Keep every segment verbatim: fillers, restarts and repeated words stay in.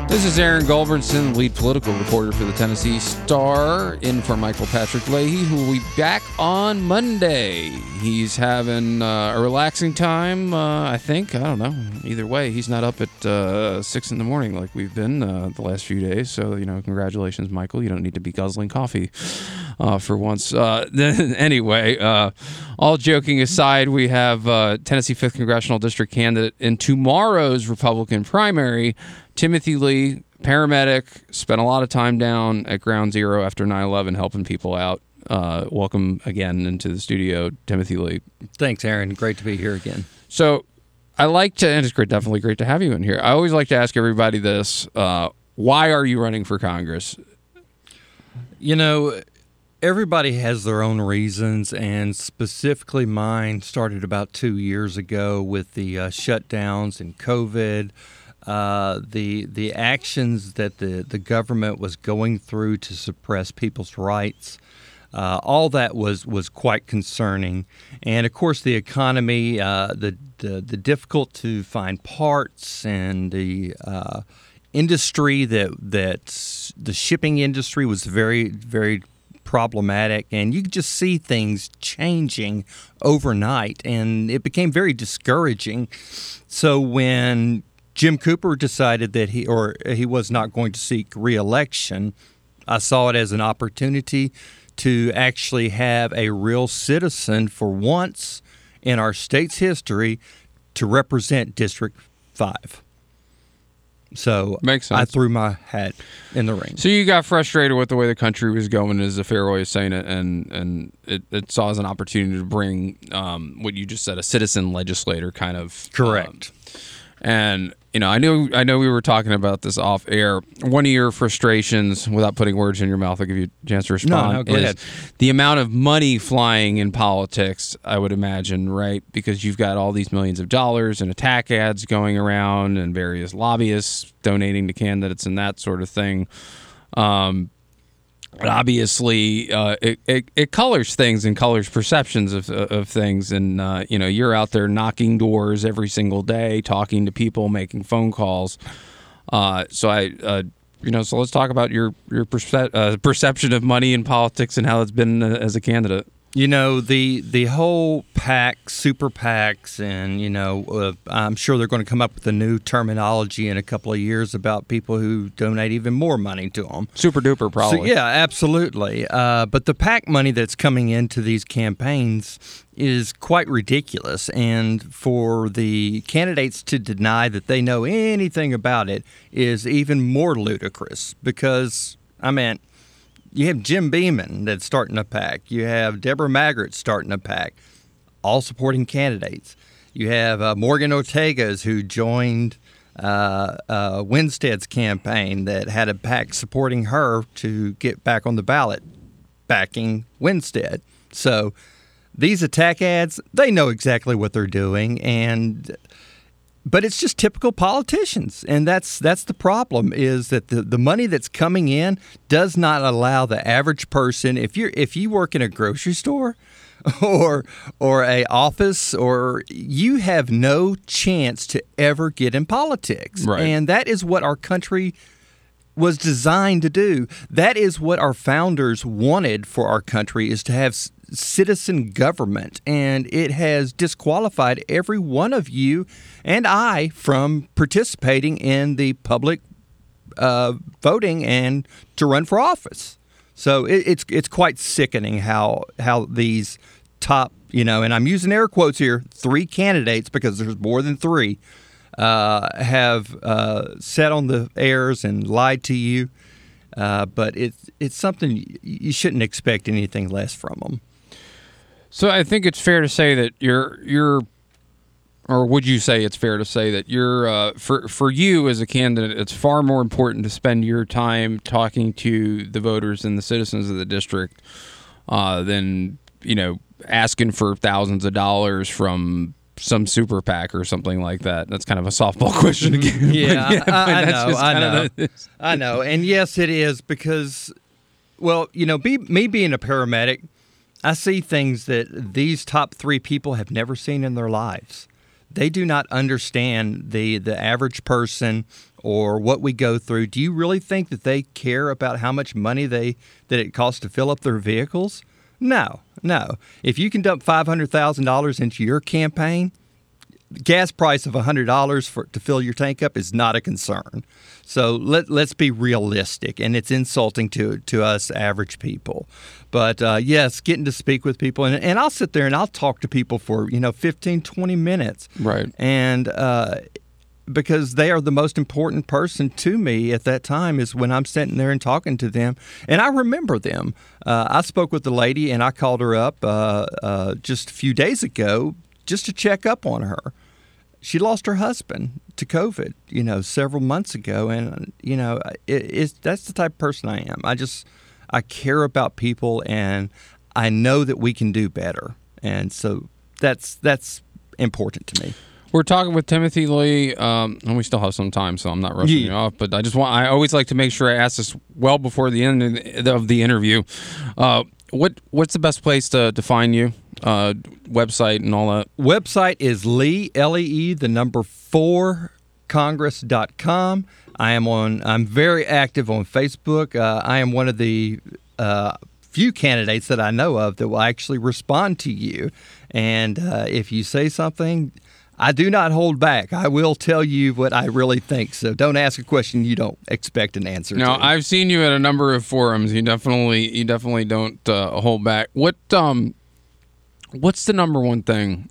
This is Aaron Goldbernson, lead political reporter for the Tennessee Star, in for Michael Patrick Leahy, who will be back on Monday. He's having uh, a relaxing time, uh, I think. I don't know. Either way, he's not up at uh, six in the morning like we've been uh, the last few days. So, you know, congratulations, Michael. You don't need to be guzzling coffee uh, for once. Uh, anyway, uh, all joking aside, we have uh, Tennessee fifth Congressional District candidate in tomorrow's Republican primary, Timothy Lee, paramedic, spent a lot of time down at Ground Zero after nine eleven helping people out. Uh, welcome again into the studio, Timothy Lee. Thanks, Aaron. Great to be here again. So I like to, and it's great, definitely great to have you in here. I always like to ask everybody this, uh, why are you running for Congress? You know, everybody has their own reasons, and specifically mine started about two years ago with the uh, shutdowns and COVID. Uh, the the actions that the, the government was going through to suppress people's rights, uh, all that was, was quite concerning. And, of course, the economy, uh, the, the the difficult to find parts, and the uh, industry that, that the shipping industry was very, very problematic. And you could just see things changing overnight, and it became very discouraging. So when Jim Cooper decided that he or he was not going to seek re-election, I saw it as an opportunity to actually have a real citizen for once in our state's history to represent District five. So Makes sense. I threw my hat in the ring. So you got frustrated with the way the country was going, is a fair way of saying it, and and it, it saw as an opportunity to bring um, what you just said, a citizen legislator kind of. Correct. Um, and you know, I knew I know we were talking about this off air. One of your frustrations, without putting words in your mouth, I'll give you a chance to respond. No, no, go is ahead. The amount of money flying in politics, I would imagine, right? Because you've got all these millions of dollars and attack ads going around, and various lobbyists donating to candidates and that sort of thing. Um, Obviously, uh, it, it it colors things and colors perceptions of of things, and uh, you know, you're out there knocking doors every single day, talking to people, making phone calls. Uh, so I, uh, you know, so let's talk about your your perce- uh, perception of money in politics and how it's been uh, as a candidate. You know, the the whole PAC, super PACs, and, you know, uh, I'm sure they're going to come up with a new terminology in a couple of years about people who donate even more money to them. Super duper, probably. So, yeah, absolutely. Uh, but the PAC money that's coming into these campaigns is quite ridiculous. And for the candidates to deny that they know anything about it is even more ludicrous because, I mean, you have Jim Beeman that's starting a PAC. You have Deborah Maggart starting a PAC, all supporting candidates. You have uh, Morgan Ortegas, who joined uh, uh, Winstead's campaign, that had a PAC supporting her to get back on the ballot, backing Winstead. So these attack ads, they know exactly what they're doing, and but it's just typical politicians, and that's that's the problem, is that the, the money that's coming in does not allow the average person, if you're if you work in a grocery store or or a office, or you have no chance to ever get in politics. Right. And that is what our country was designed to do. That is what our founders wanted for our country, is to have citizen government, and it has disqualified every one of you and I from participating in the public uh, voting and to run for office. So it, it's it's quite sickening how how these top, you know, and I'm using air quotes here, three candidates, because there's more than three, uh, have uh, sat on the airs and lied to you. Uh, but it's it's something you shouldn't expect anything less from them. So I think it's fair to say that you're you're, or would you say it's fair to say that you're uh, for for you as a candidate, it's far more important to spend your time talking to the voters and the citizens of the district uh, than, you know, asking for thousands of dollars from some super PAC or something like that. That's kind of a softball question again. Yeah, yeah I, I know, I know, the, I know, and yes, it is, because, well, you know, be, me being a paramedic, I see things that these top three people have never seen in their lives. They do not understand the, the average person or what we go through, do you really think that they care about how much money they that it costs to fill up their vehicles? No, no. If you can dump five hundred thousand dollars into your campaign, the gas price of one hundred dollars for to fill your tank up is not a concern. So let, let's be realistic, and it's insulting to to us average people. But uh, yes, getting to speak with people, and, and I'll sit there and I'll talk to people for, you know, fifteen, twenty minutes. Right. And uh, because they are the most important person to me at that time is when I'm sitting there and talking to them. And I remember them. Uh, I spoke with the lady, and I called her up uh, uh, just a few days ago just to check up on her. She lost her husband to COVID, you know, several months ago. And, you know, it, it's, that's the type of person I am. I just, I care about people, and I know that we can do better. And so that's, that's important to me. We're talking with Timothy Lee, um, and we still have some time, so I'm not rushing Yeah. you off. But I just want, I always like to make sure I ask this well before the end of the interview. Uh, what, what's the best place to, to find you? Uh, website and all that? Website is Lee, L E E, the number four, Congress dot com. I am on, I'm very active on Facebook. Uh, I am one of the uh, few candidates that I know of that will actually respond to you. And uh, if you say something, I do not hold back. I will tell you what I really think. So don't ask a question you don't expect an answer Now, to. I've seen you at a number of forums. You definitely, you definitely don't uh, hold back. What, um, what's the number one thing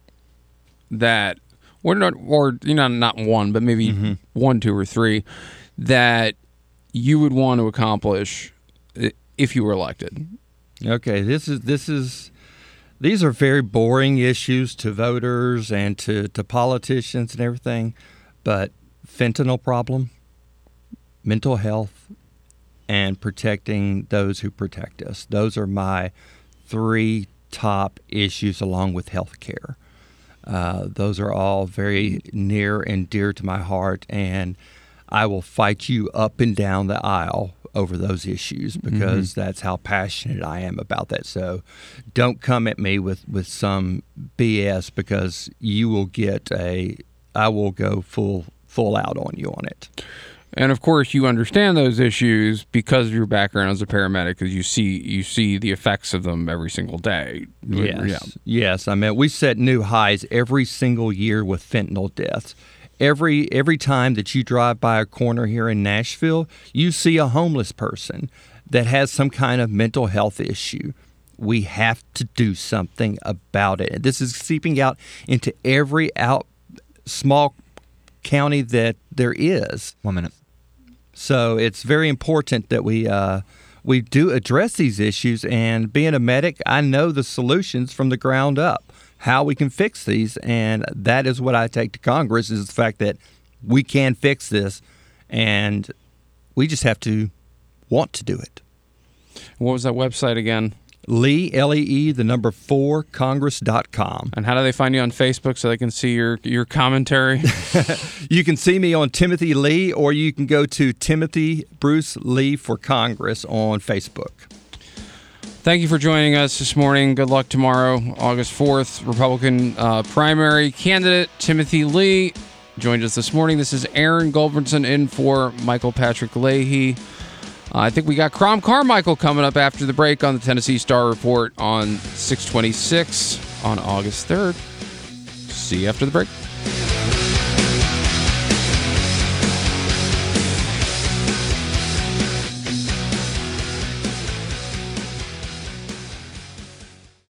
that, or not, or you know, not one, but maybe mm-hmm. one, two, or three that you would want to accomplish if you were elected? Okay, this is this is. These are very boring issues to voters and to, to politicians and everything, but fentanyl problem, mental health, and protecting those who protect us. Those are my three top issues along with health care. Uh, those are all very near and dear to my heart, and I will fight you up and down the aisle over those issues because mm-hmm. that's how passionate I am about that. So don't come at me with, with some B S because you will get a, I will go full full out on you on it. And of course you understand those issues because of your background as a paramedic, because you see you see the effects of them every single day. Yes, yeah. yes. I mean, we set new highs every single year with fentanyl deaths. Every every time that you drive by a corner here in Nashville, you see a homeless person that has some kind of mental health issue. We have to do something about it. And this is seeping out into every out small county that there is. One minute. So it's very important that we uh, we do address these issues. And being a medic, I know the solutions from the ground up, how we can fix these, and that is what I take to Congress is the fact that we can fix this, and we just have to want to do it. What was that website again? Lee, L E E, the number four, Congress dot com. And how do they find you on Facebook so they can see your, your commentary? You can see me on Timothy Lee, or you can go to Timothy Bruce Lee for Congress on Facebook. Thank you for joining us this morning. Good luck tomorrow, August fourth. Republican uh, primary candidate Timothy Lee joined us this morning. This is Aaron Goldbrinson in for Michael Patrick Leahy. Uh, I think we got Crom Carmichael coming up after the break on the Tennessee Star Report on six twenty-six on August third. See you after the break.